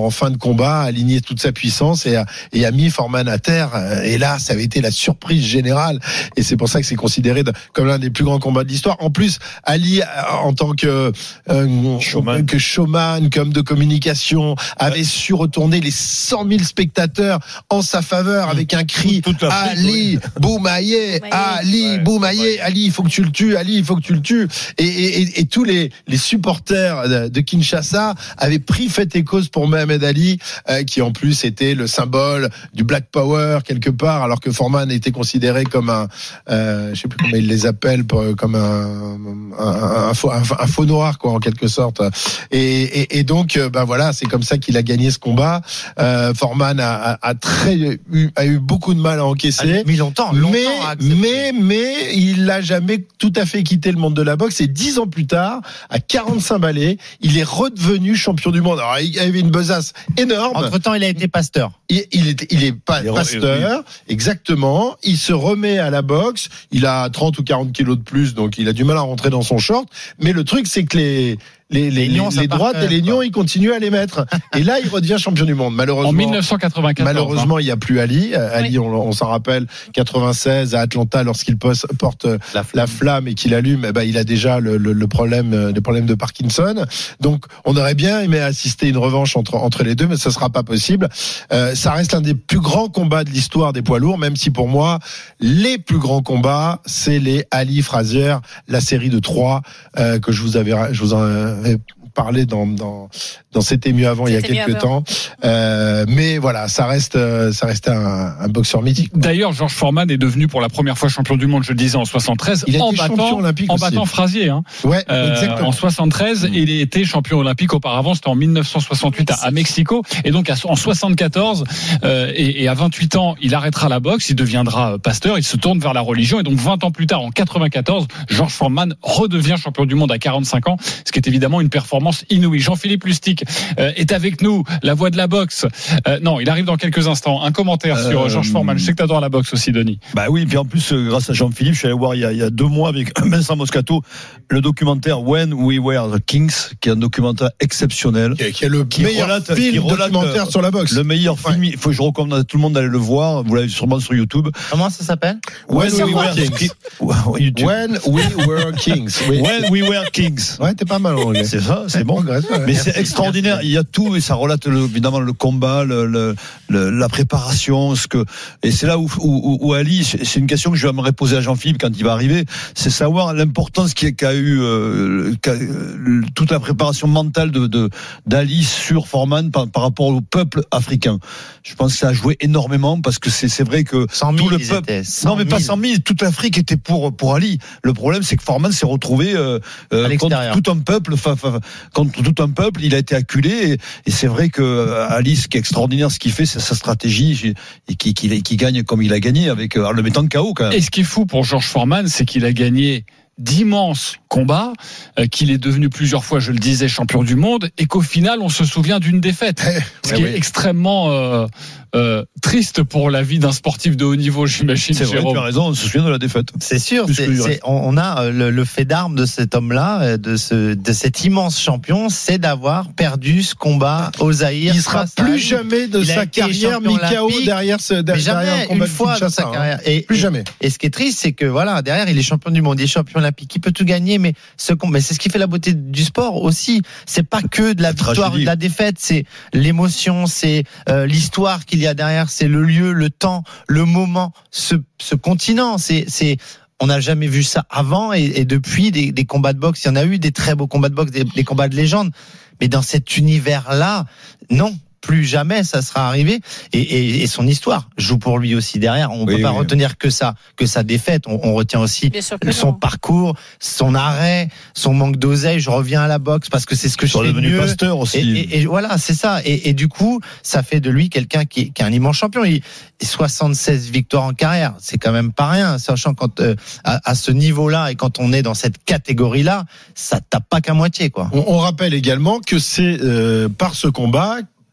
en fin de combat, a aligné toute sa puissance et a, et a mis Foreman à terre. Et là, ça avait été la surprise générale. Et c'est pour ça que c'est considéré de, comme l'un des plus grands combats de l'histoire. En plus, Ali, en tant que, euh, showman. que showman, comme de communication, avait su retourner les cent mille spectateurs en sa faveur avec un cri toute, toute Ali, oui. Boumaillé, Ali, ouais, Boumaillé, Ali, il faut que tu le tues, Ali, il faut que tu le tues. Et, et, et, et tous les, les supporters de, de Kinshasa avaient pris fait et cause pour Mohamed Ali, euh, qui en plus était le symbole du Black Power quelque part, alors que Foreman était considéré comme un, euh, je sais plus comment ils les appellent, comme un, un, un, un, faux, un, un faux noir quoi en quelque sorte. Et, et, et donc, bah voilà, c'est comme ça qu'il a gagné ce combat. Euh, Foreman a, a, a très eu, a eu beaucoup de mal à encaisser, mais longtemps, longtemps mais mais mais il n'a jamais tout à fait quitté le monde de la boxe. Et dix ans plus tard, à quarante-cinq balais, il est redevenu champion du monde. Alors il avait une besace énorme. Entre temps, il a été pasteur. Il, il est il est pas il pasteur, oui. Exactement. Il se remet à la boxe. Il a trente ou quarante kilos de plus, donc il a du mal à rentrer dans son short. Mais le truc, c'est que les Les, les, les, les droites et les lions, ils continuent à les mettre. Et là, il redevient champion du monde. Malheureusement. En dix-neuf cent quatre-vingt-quatorze. Malheureusement, hein. Il n'y a plus Ali. Ali, oui. on, on s'en rappelle, quatre-vingt-seize à Atlanta, lorsqu'il pose, porte la flamme, la flamme et qu'il allume, eh ben, il a déjà le, le, le problème, le problème de Parkinson. Donc, on aurait bien aimé assister une revanche entre, entre les deux, mais ça sera pas possible. Euh, ça reste l'un des plus grands combats de l'histoire des poids lourds, même si pour moi, les plus grands combats, c'est les Ali Frazier, la série de trois, euh, que je vous avais, je vous en, parlé dans dans dans C'était mieux avant. C'était il y a quelques temps, euh, mais voilà, ça reste ça reste un, un boxeur mythique. D'ailleurs, George Foreman est devenu pour la première fois champion du monde, je le disais, en soixante-treize, il a en été battant champion olympique en aussi. battant Frazier, hein. Ouais, euh, exactement. En soixante-treize, mmh. il a été champion olympique auparavant, c'était en dix-neuf cent soixante-huit à, à Mexico, et donc à, en soixante-quatorze euh, et, et à vingt-huit ans, il arrêtera la boxe, il deviendra pasteur, il se tourne vers la religion, et donc vingt ans plus tard, en quatre-vingt-quatorze, George Foreman redevient champion du monde à quarante-cinq ans, ce qui est évidemment une performance inouïe. Jean-Philippe Lustig euh, est avec nous, la voix de la boxe. Euh, non, il arrive dans quelques instants. Un commentaire euh, sur George Foreman. Je sais que tu adores la boxe aussi, Denis. Bah oui, puis en plus, grâce à Jean-Philippe, je suis allé voir il y a, il y a deux mois avec Vincent Moscato le documentaire When We Were the Kings, qui est un documentaire exceptionnel. Qui est, qui est le qui meilleur relate, film qui relate documentaire sur la boxe. Le meilleur film. Il faut que je recommande à tout le monde d'aller le voir. Vous l'avez sûrement sur YouTube. Comment ça s'appelle? When, When We Were Kings. When We Were Kings. Oui. When We Were Kings. Ouais, t'es pas mal. Ouais. C'est ça, c'est bon. Ouais, mais merci, c'est extraordinaire. Merci. Il y a tout et ça relate le, évidemment le combat, le, le, le, la préparation, ce que et c'est là où, où, où Ali, c'est une question que je vais me poser à Jean-Philippe quand il va arriver, c'est savoir l'importance qu'a, qu'a eu euh, qu'a, euh, toute la préparation mentale de, de d'Ali sur Foreman par, par rapport au peuple africain. Je pense que ça a joué énormément parce que c'est c'est vrai que cent mille, tout le peuple, non mais pas cent mille, toute l'Afrique était pour pour Ali. Le problème c'est que Foreman s'est retrouvé euh, euh, contre tout un peuple, fa, fa, contre tout un peuple, il a été acculé et, et c'est vrai que Ali, ce qui est extraordinaire, ce qu'il fait, c'est sa stratégie et qui, qui, qui gagne comme il a gagné avec en le mettant K O quand même. Et ce qui est fou pour George Foreman, c'est qu'il a gagné d'immenses combats, euh, qu'il est devenu plusieurs fois, je le disais, champion du monde, et qu'au final, on se souvient d'une défaite. Ce qui ouais, est oui. extrêmement euh, euh, triste pour la vie d'un sportif de haut niveau, j'imagine. C'est vrai, tu as raison, on se souvient de la défaite. C'est sûr, c'est, c'est, on a le, le fait d'armes de cet homme-là, de, ce, de cet immense champion, c'est d'avoir perdu ce combat au Zaïre. Il sera plus jamais de sa carrière mis K O derrière ce derrière jamais un combat une fois de dans sa carrière. Et, plus et, jamais. Et ce qui est triste, c'est que voilà, derrière, il est champion du monde, il est champion olympique, il peut tout gagner, mais ce mais c'est ce qui fait la beauté du sport aussi. C'est pas que de la victoire, tragédie. De la défaite, c'est l'émotion, c'est euh, l'histoire qu'il y a derrière, c'est le lieu, le temps, le moment, ce, ce continent. C'est, c'est, on n'a jamais vu ça avant et, et depuis des, des combats de boxe, il y en a eu des très beaux combats de boxe, des, des combats de légende, mais dans cet univers-là, non. Plus jamais ça sera arrivé et, et, et son histoire joue pour lui aussi derrière. On oui, peut pas oui. retenir que ça, que sa défaite. On, on retient aussi son non. parcours, son arrêt, son manque d'oseille. Je reviens à la boxe parce que c'est ce que je fais mieux. Pasteur aussi. Et, et, et voilà, c'est ça. Et, et du coup, ça fait de lui quelqu'un qui, qui est un immense champion. Il soixante-seize victoires en carrière, c'est quand même pas rien. Sachant quand euh, à, à ce niveau-là et quand on est dans cette catégorie-là, ça tape pas qu'à moitié quoi. On, on rappelle également que c'est euh, par ce combat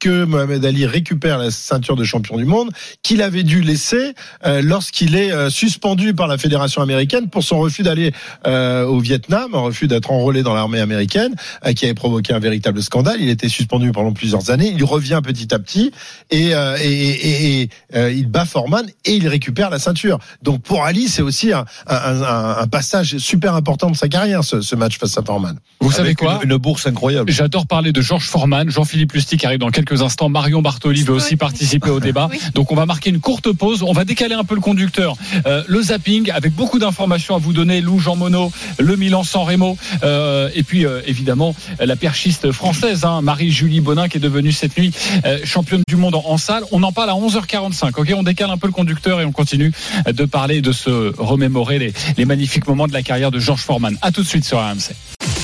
que Mohamed Ali récupère la ceinture de champion du monde qu'il avait dû laisser euh, lorsqu'il est euh, suspendu par la fédération américaine pour son refus d'aller euh, au Vietnam, un refus d'être enrôlé dans l'armée américaine, euh, qui avait provoqué un véritable scandale. Il était suspendu pendant plusieurs années. Il revient petit à petit et, euh, et, et, et euh, il bat Foreman et il récupère la ceinture. Donc pour Ali, c'est aussi un, un, un, un passage super important de sa carrière, ce, ce match face à Foreman. Vous Avec savez quoi une, une bourse incroyable. J'adore parler de Georges Foreman. Jean-Philippe Lustig arrive dans quelques instants. Marion Bartoli veut aussi participer au débat. Oui. Donc on va marquer une courte pause. On va décaler un peu le conducteur. Euh, le zapping avec beaucoup d'informations à vous donner. Lou, Jean Monod, le Milan-San Remo. Euh, et puis euh, évidemment la perchiste française, hein, Marie-Julie Bonin, qui est devenue cette nuit euh, championne du monde en, en salle. On en parle à onze heures quarante-cinq. Ok, on décale un peu le conducteur et on continue de parler, de se remémorer les, les magnifiques moments de la carrière de Georges Foreman. À tout de suite sur R M C.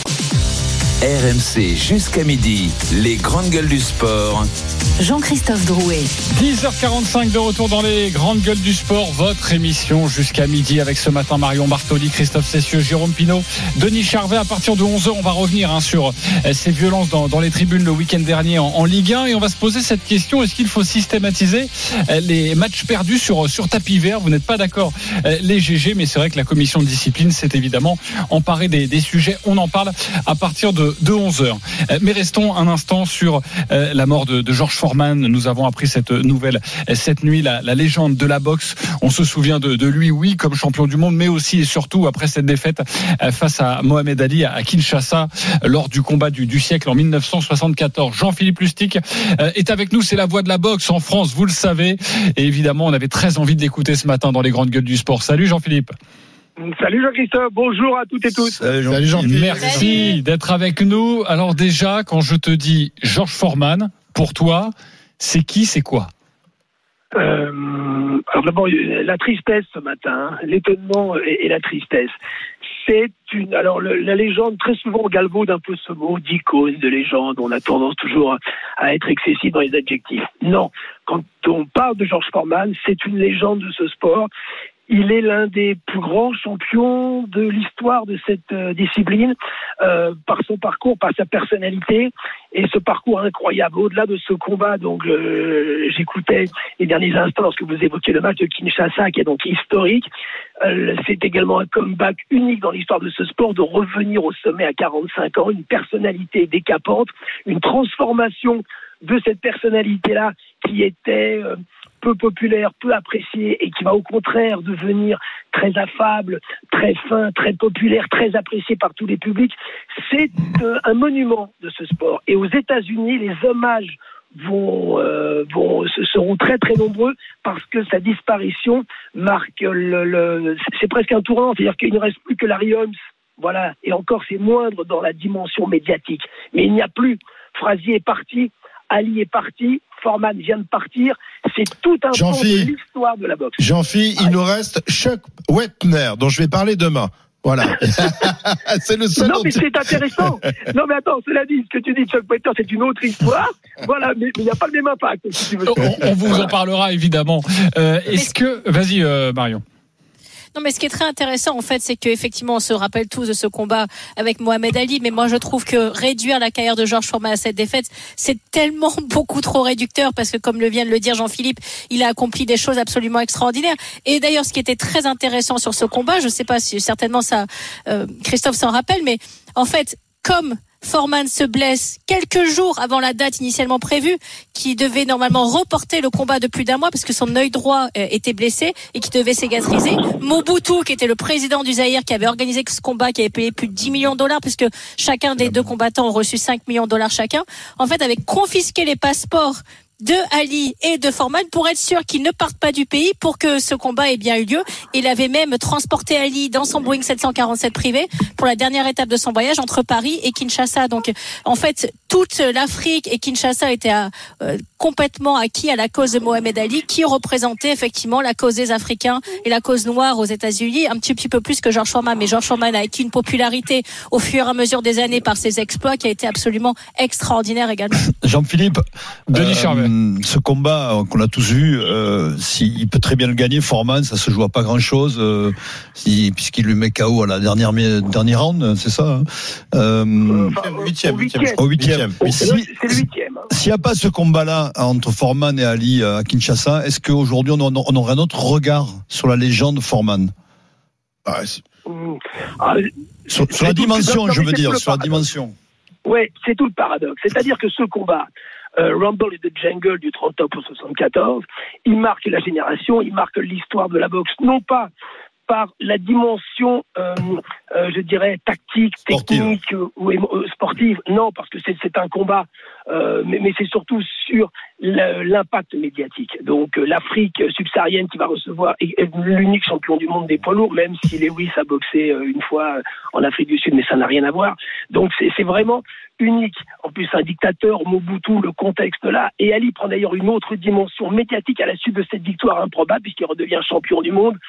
R M C jusqu'à midi, les grandes gueules du sport. Jean-Christophe Drouet. dix heures quarante-cinq de retour dans les grandes gueules du sport, votre émission jusqu'à midi avec ce matin Marion Bartoli, Christophe Cessieux, Jérôme Pinault, Denis Charvet. À partir de onze heures, on va revenir hein, sur ces violences dans, dans les tribunes le week-end dernier en, en Ligue un et on va se poser cette question, est-ce qu'il faut systématiser les matchs perdus sur, sur tapis vert? Vous n'êtes pas d'accord les G G, mais c'est vrai que la commission de discipline s'est évidemment emparée des, des sujets. On en parle à partir de, de onze heures. Mais restons un instant sur la mort de, de Georges Foreman. Nous avons appris cette nouvelle cette nuit, la, la légende de la boxe. On se souvient de, de lui, oui, comme champion du monde, mais aussi et surtout après cette défaite face à Mohamed Ali à Kinshasa lors du combat du, du siècle en dix-neuf cent soixante-quatorze. Jean-Philippe Lustig est avec nous, c'est la voix de la boxe en France, vous le savez. Et évidemment, on avait très envie de l'écouter ce matin dans les grandes gueules du sport. Salut Jean-Philippe. Salut Jean-Christophe, bonjour à toutes et tous. Salut Jean-Philippe. Merci Salut. d'être avec nous. Alors déjà, quand je te dis Georges Foreman, pour toi, c'est qui, c'est quoi? euh, Alors d'abord, la tristesse ce matin, l'étonnement et, et la tristesse. C'est une. Alors le, la légende, très souvent on galvaude un peu ce mot d'icône, de légende. On a tendance toujours à être excessif dans les adjectifs. Non, quand on parle de Georges Foreman, c'est une légende de ce sport. Il est l'un des plus grands champions de l'histoire de cette euh, discipline euh, par son parcours, par sa personnalité et ce parcours incroyable. Au-delà de ce combat, donc euh, j'écoutais les derniers instants lorsque vous évoquiez le match de Kinshasa qui est donc historique. Euh, c'est également un comeback unique dans l'histoire de ce sport de revenir au sommet à quarante-cinq ans, une personnalité décapante, une transformation de cette personnalité-là qui était euh, peu populaire, peu appréciée et qui va au contraire devenir très affable, très fin, très populaire, très apprécié par tous les publics. C'est euh, un monument de ce sport. Et aux États-Unis, les hommages vont, euh, vont seront très très nombreux parce que sa disparition marque le, le c'est presque un tournant, c'est-à-dire qu'il ne reste plus que Larry Holmes. Voilà, et encore c'est moindre dans la dimension médiatique. Mais il n'y a plus. Frazier est parti, Ali est parti, Foreman vient de partir. C'est tout un pan de l'histoire de la boxe. Jean-Philippe, il nous reste Chuck Wepner, dont je vais parler demain. Voilà. C'est le seul. Non, mais c'est intéressant. Non, mais attends, cela dit, ce que tu dis de Chuck Wepner, c'est une autre histoire. Voilà, mais il n'y a pas le même impact. Si tu veux. On, on vous en parlera évidemment. Euh, est-ce que, vas-y, euh, Marion. Non, mais ce qui est très intéressant, en fait, c'est qu'effectivement, on se rappelle tous de ce combat avec Mohamed Ali, mais moi, je trouve que réduire la carrière de Georges Foreman à cette défaite, c'est tellement beaucoup trop réducteur, parce que comme le vient de le dire Jean-Philippe, il a accompli des choses absolument extraordinaires. Et d'ailleurs, ce qui était très intéressant sur ce combat, je ne sais pas si certainement ça, euh, Christophe s'en rappelle, mais en fait, comme Foreman se blesse quelques jours avant la date initialement prévue, qui devait normalement reporter le combat de plus d'un mois parce que son œil droit euh, était blessé et qui devait cicatriser. Mobutu, qui était le président du Zaïre, qui avait organisé ce combat, qui avait payé plus de dix millions de dollars puisque chacun des deux combattants ont reçu cinq millions de dollars chacun, en fait avait confisqué les passeports de Ali et de Foreman pour être sûr qu'ils ne partent pas du pays pour que ce combat ait bien eu lieu. Il avait même transporté Ali dans son Boeing sept cent quarante-sept privé pour la dernière étape de son voyage entre Paris et Kinshasa. Donc, en fait, toute l'Afrique et Kinshasa étaient à, euh, complètement acquis à la cause de Mohamed Ali, qui représentait effectivement la cause des Africains et la cause noire aux États-Unis, un petit, petit peu plus que George Foreman. Mais George Foreman a acquis une popularité au fur et à mesure des années par ses exploits qui a été absolument extraordinaire également. Jean-Philippe, Denis euh, Charvet. Ce combat qu'on a tous vu, euh, s'il peut très bien le gagner, Foreman, ça se joue à pas grand-chose, euh, si, puisqu'il lui met K O à la dernière dernière round, c'est ça. Hein euh, enfin, huitième, au huitième. huitième. Au huitième. Au- Si, c'est le huitième. hein. S'il n'y a pas ce combat-là entre Foreman et Ali à Kinshasa, est-ce qu'aujourd'hui on, on aurait un autre regard sur la légende Foreman? Ah, c'est- Mmh. Ah, Sur, c'est- sur la c'est tout- dimension, non, je mais veux c'est dire, tout le sur la paradoxe. dimension. Ouais, c'est tout le paradoxe. C'est-à-dire que ce combat, euh, Rumble et the Jungle du trente octobre soixante-quatorze, il marque la génération, il marque l'histoire de la boxe, non pas par la dimension, euh, euh, je dirais, tactique, Sportive. technique euh, ou émo- euh, sportive. Non, parce que c'est, c'est un combat, euh, mais, mais c'est surtout sur le- l'impact médiatique. Donc euh, l'Afrique subsaharienne qui va recevoir est, est l'unique champion du monde des poids lourds, même si Lewis a boxé euh, une fois euh, en Afrique du Sud, mais ça n'a rien à voir. Donc c'est, c'est vraiment unique. En plus, un dictateur, Mobutu, le contexte là. Et Ali prend d'ailleurs une autre dimension médiatique à la suite de cette victoire improbable, puisqu'il redevient champion du monde.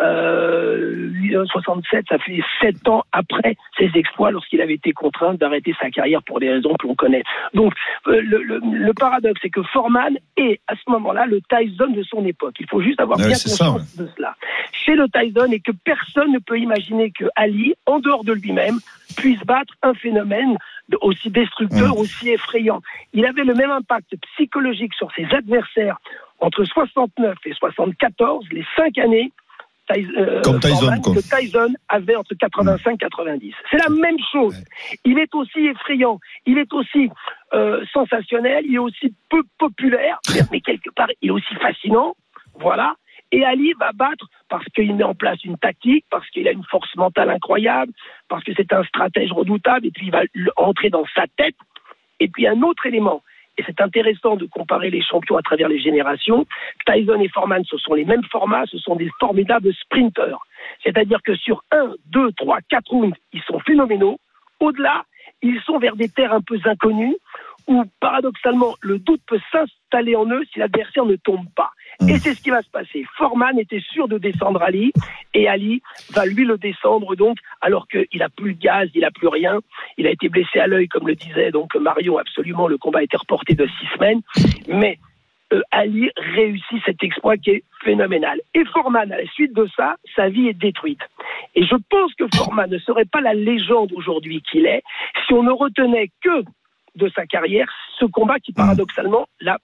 Euh, soixante-sept, ça fait sept ans après ses exploits, lorsqu'il avait été contraint d'arrêter sa carrière pour des raisons que l'on connaît. Donc, euh, le, le, le paradoxe, c'est que Foreman est à ce moment-là le Tyson de son époque. Il faut juste avoir Ouais, bien c'est conscience ça, ouais. de cela. C'est le Tyson, et que personne ne peut imaginer que Ali, en dehors de lui-même, puisse battre un phénomène de- aussi destructeur, Mmh. aussi effrayant. Il avait le même impact psychologique sur ses adversaires entre soixante-neuf et soixante-quatorze, les cinq années Tyson, euh, Comme Tyson, Foreman, quoi. que Tyson avait entre quatre-vingt-cinq et quatre-vingt-dix. C'est la même chose. Il est aussi effrayant, il est aussi euh, sensationnel, il est aussi peu populaire, mais quelque part, il est aussi fascinant. Voilà. Et Ali va battre parce qu'il met en place une tactique, parce qu'il a une force mentale incroyable, parce que c'est un stratège redoutable, et puis il va entrer dans sa tête. Et puis un autre élément, et c'est intéressant de comparer les champions à travers les générations, Tyson et Foreman, ce sont les mêmes formats, ce sont des formidables sprinteurs. C'est-à-dire que sur un, deux, trois, quatre rounds, ils sont phénoménaux. Au-delà, ils sont vers des terres un peu inconnues, où paradoxalement, le doute peut s'installer en eux si l'adversaire ne tombe pas. Et c'est ce qui va se passer. Foreman était sûr de descendre Ali, et Ali va lui le descendre donc, alors qu'il a plus de gaz, il a plus rien. Il a été blessé à l'œil, comme le disait donc Mario, absolument. Le combat a été reporté de six semaines. Mais euh, Ali réussit cet exploit qui est phénoménal. Et Foreman, à la suite de ça, sa vie est détruite. Et je pense que Foreman ne serait pas la légende aujourd'hui qu'il est si on ne retenait que de sa carrière ce combat qui, paradoxalement, l'a,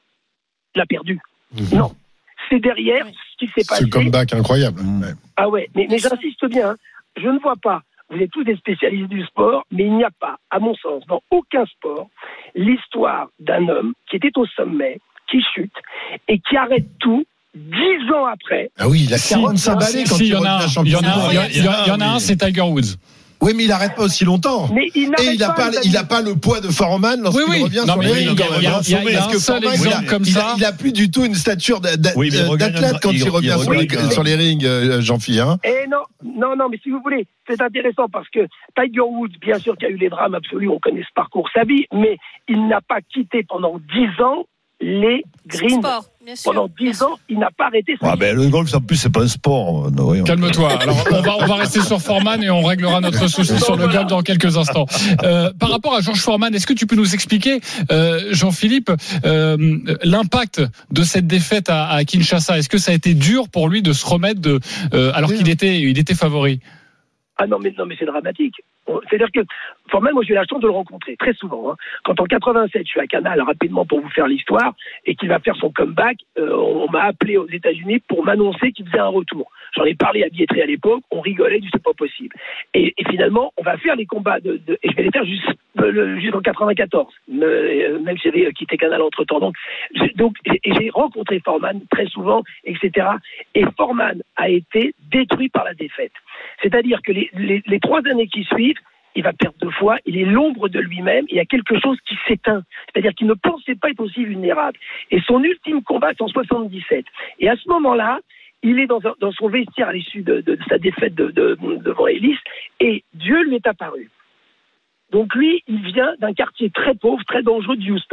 l'a perdu. Mmh. Non. C'est derrière ce qui s'est passé. Ce comeback incroyable. Mmh. Ouais. Ah ouais, mais, mais j'insiste bien, hein, je ne vois pas, vous êtes tous des spécialistes du sport, mais il n'y a pas, à mon sens, dans aucun sport, l'histoire d'un homme qui était au sommet, qui chute, et qui arrête tout dix ans après. Ah oui, il a quarante-cinq balais quand si, il revient champion. Il y en a un, c'est Tiger Woods. Oui, mais il n'arrête pas aussi longtemps. Mais il Et il n'a pas, pas, il a pas le poids de Foreman lorsqu'il oui, oui. revient non, sur les rings. Il y a, il y a, il y a un seul exemple comme il ça. A, il a plus du tout une stature d'athlète oui, quand il, il revient il sur, les, oui, sur les rings, Jean-Philippe. Hein. Et non, non, non, mais si vous voulez, c'est intéressant parce que Tiger Woods, bien sûr qu'il y a eu les drames absolus, on connaît ce parcours, sa vie, mais il n'a pas quitté pendant dix ans les greens. Pendant dix ans, il n'a pas arrêté ça. Ah ben, le golf, en plus, c'est pas un sport. Non, calme-toi. Alors, on va, on va rester sur Foreman et on réglera notre souci sur le golf dans quelques instants. Euh, par rapport à George Foreman, est-ce que tu peux nous expliquer, euh, Jean-Philippe, euh, l'impact de cette défaite à, à Kinshasa? Est-ce que ça a été dur pour lui de se remettre de, euh, alors qu'il était, il était favori? Ah non, mais, non, mais c'est dramatique. C'est-à-dire que Foreman, moi j'ai eu la chance de le rencontrer très souvent. Hein. Quand en quatre-vingt-sept, je suis à Canal, rapidement pour vous faire l'histoire, et qu'il va faire son comeback, euh, on m'a appelé aux États-Unis pour m'annoncer qu'il faisait un retour. J'en ai parlé à Billetterie à l'époque, on rigolait, c'est pas possible. Et, et finalement, on va faire les combats de, de et je vais les faire jusqu'en quatre-vingt-quatorze, euh, même si j'avais quitté Canal entre-temps. Donc, donc et, et j'ai rencontré Foreman très souvent, et cetera. Et Foreman a été détruit par la défaite. C'est-à-dire que les, les, les trois années qui suivent, il va perdre deux fois, il est l'ombre de lui-même, il y a quelque chose qui s'éteint. C'est-à-dire qu'il ne pensait pas être aussi vulnérable. Et son ultime combat, c'est en soixante-dix-sept. Et à ce moment-là, il est dans, un, dans son vestiaire à l'issue de, de, de sa défaite de, de, devant Ellis, et Dieu lui est apparu. Donc lui, il vient d'un quartier très pauvre, très dangereux de Houston.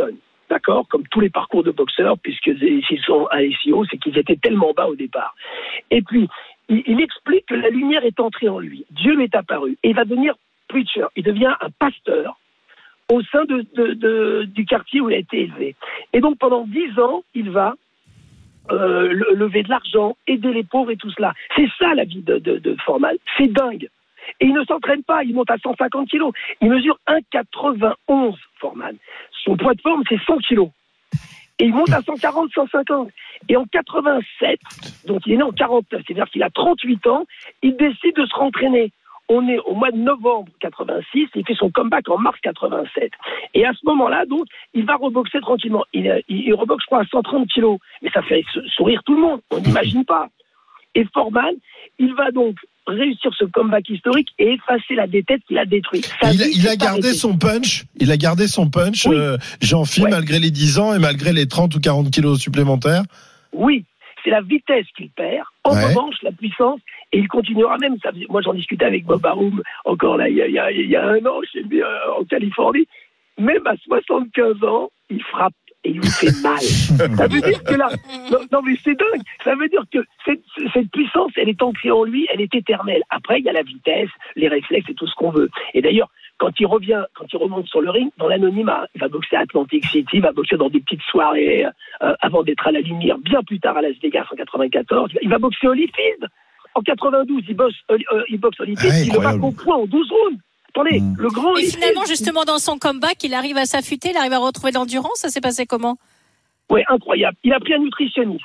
d'accord, comme tous les parcours de boxeurs, puisque s'ils sont à si haut, c'est qu'ils étaient tellement bas au départ. Et puis, il, il explique que la lumière est entrée en lui, Dieu lui est apparu, et il va devenir preacher, il devient un pasteur au sein de, de, de, du quartier où il a été élevé. Et donc pendant dix ans, il va euh, lever de l'argent, aider les pauvres et tout cela. C'est ça la vie de, de, de Foreman, c'est dingue. Et il ne s'entraîne pas, il monte à cent cinquante kilos. Il mesure un mètre quatre-vingt-onze, Foreman. Son poids de forme, c'est cent kilos. Et il monte à cent quarante, cent cinquante. Et en quatre-vingt-sept, donc il est né en quarante-neuf, c'est-à-dire qu'il a trente-huit ans, il décide de se rentraîner. On est au mois de novembre quatre-vingt-six, et il fait son comeback en mars quatre-vingt-sept. Et à ce moment-là, donc, il va reboxer tranquillement. Il, il, il reboxe, je crois, à cent trente kilos. Mais ça fait sourire tout le monde, on n'imagine pas. Et Foreman, il va donc réussir ce comeback historique et effacer la défaite qu'il a détruite. Il a, il a gardé son punch, il a gardé son punch, oui. euh, Jean-Philippe, ouais. malgré les dix ans et malgré les trente ou quarante kilos supplémentaires. Oui, c'est la vitesse qu'il perd. En ouais. revanche, la puissance, et il continuera même. Ça, moi, j'en discutais avec Bob Arum encore là, il y a, il y a, il y a un an, chez lui, euh, en Californie. Même à soixante-quinze ans, il frappe et il lui fait mal. Ça veut dire que là, non, non mais c'est dingue. Ça veut dire que cette, cette puissance, elle est ancrée en lui, elle est éternelle. Après, il y a la vitesse, les réflexes et tout ce qu'on veut. Et d'ailleurs, quand il revient, quand il remonte sur le ring, dans l'anonymat, il va boxer à Atlantic City, il va boxer dans des petites soirées euh, avant d'être à la lumière, bien plus tard à Las Vegas en quatre-vingt-quatorze. Il va boxer Holyfield. En quatre-vingt-douze, il boxe, euh, il boxe Holyfield. Ah, il le bat au point en douze rounds. Attendez, mmh. le grand. Et finalement, justement, dans son comeback, il arrive à s'affûter, il arrive à retrouver l'endurance. Ça s'est passé comment? Oui, incroyable. Il a pris un nutritionniste.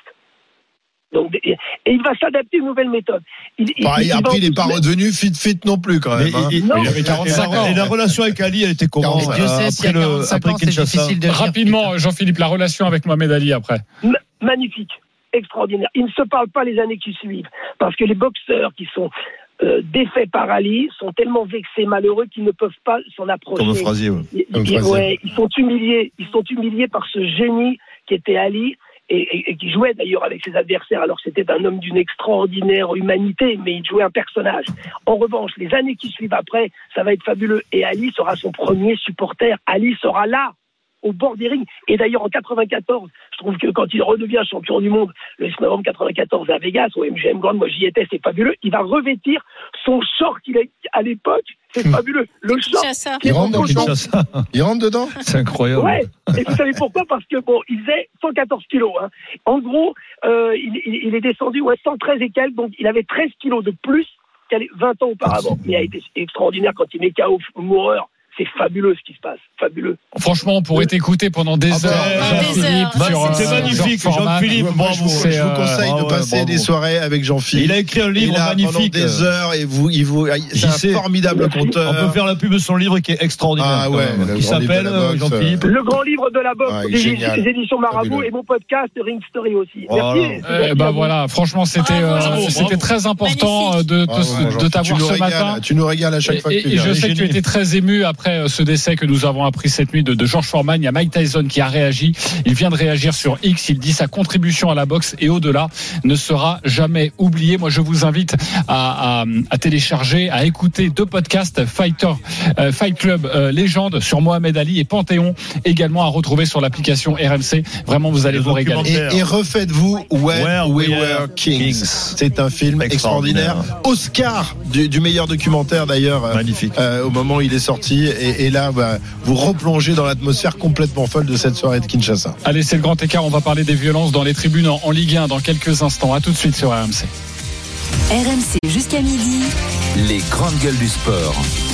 Donc, et, et il va s'adapter à une nouvelle méthode. Il, bah, il, il, après, il n'est pas redevenu fit fit non plus quand même. Hein. Il, non, il avait quarante-cinq ans. Et la relation avec Ali, elle était comment? Dieu sait si à quarante-cinq ans, c'est difficile de rapidement, Jean-Philippe, la relation avec Mohamed Ali après. M- magnifique, extraordinaire. Ils ne se parlent pas les années qui suivent parce que les boxeurs qui sont Euh, défaits par Ali sont tellement vexés, malheureux qu'ils ne peuvent pas s'en approcher. Comme Frazier, ouais. Ils, ils, ouais, ils sont humiliés, ils sont humiliés par ce génie qui était Ali et, et, et qui jouait d'ailleurs avec ses adversaires. Alors c'était un homme d'une extraordinaire humanité, mais il jouait un personnage. En revanche, les années qui suivent après, ça va être fabuleux et Ali sera son premier supporter. Ali sera là, au bord des rings. Et d'ailleurs, en quatre-vingt-quatorze, je trouve que quand il redevient champion du monde, le six novembre quatre-vingt-quatorze à Vegas, au M G M Grand, moi j'y étais, c'est fabuleux. Il va revêtir son short qu'il a à l'époque. C'est mmh. fabuleux. Le short. Il rentre dans Kinshasa. Il rentre dedans. C'est incroyable. Ouais. Et vous savez pourquoi? Parce que bon, il faisait cent quatorze kilos, hein. En gros, euh, il, il, il est descendu, ouais, cent treize et quelques, donc il avait treize kilos de plus qu'à vingt ans auparavant. Il a été extraordinaire quand il met K O Moorer. C'est fabuleux ce qui se passe, fabuleux. Franchement, on pourrait t'écouter pendant des ah heures. Bah, Jean-Philippe, bah, sur, c'est euh, magnifique, Jean-Philippe. Jean moi, je vous, je vous conseille euh, de passer ah ouais, des soirées avec Jean-Philippe. Il a écrit un livre il a, magnifique. Pendant des heures et vous, il vous, c'est un sais. formidable conteur. On peut faire la pub de son livre qui est extraordinaire. Ah ouais. Qui s'appelle Jean-Philippe. Le grand livre de la boxe, des éditions Marabout et mon podcast Ring Story aussi. Merci. Eh ben voilà, franchement, c'était c'était très important de de t'avoir ce matin. Tu nous régales à chaque fois que tu viens. Et je sais que tu étais très ému après ce décès que nous avons appris cette nuit de, de George Foreman. Il y a Mike Tyson qui a réagi. Il vient de réagir sur X. Il dit sa contribution à la boxe et au-delà ne sera jamais oubliée. Moi, je vous invite à, à, à télécharger, à écouter deux podcasts, Fighter, euh, Fight Club euh, Légende sur Mohamed Ali et Panthéon également à retrouver sur l'application R M C. Vraiment, vous allez vous régaler. Et, et refaites-vous When Where We Were Kings. Kings. C'est un film extraordinaire. extraordinaire. Oscar du, du meilleur documentaire d'ailleurs. Magnifique. Euh, au moment où il est sorti. Et, et là, bah, vous replongez dans l'atmosphère complètement folle de cette soirée de Kinshasa. Allez, c'est le grand écart. On va parler des violences dans les tribunes en, en Ligue un dans quelques instants. À tout de suite sur R M C. R M C jusqu'à midi. Les grandes gueules du sport.